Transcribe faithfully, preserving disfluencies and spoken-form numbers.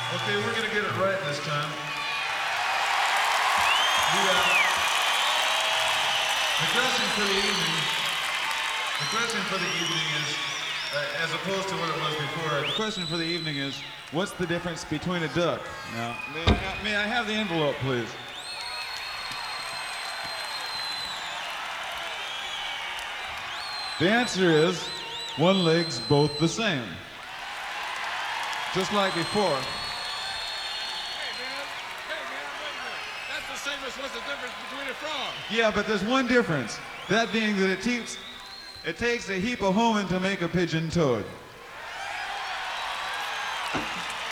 Okay, we're gonna get it right this time. The, uh, the question for the evening, the question for the evening is, uh, as opposed to what it was before, the question for the evening is, what's the difference between a duck? Now, may I, ha- may I have the envelope, please? The answer is, one leg's both the same. Just like before. What's the difference between a frog? Yeah, but there's one difference. That being that it takes, it takes a heap of homing to make a pigeon toad.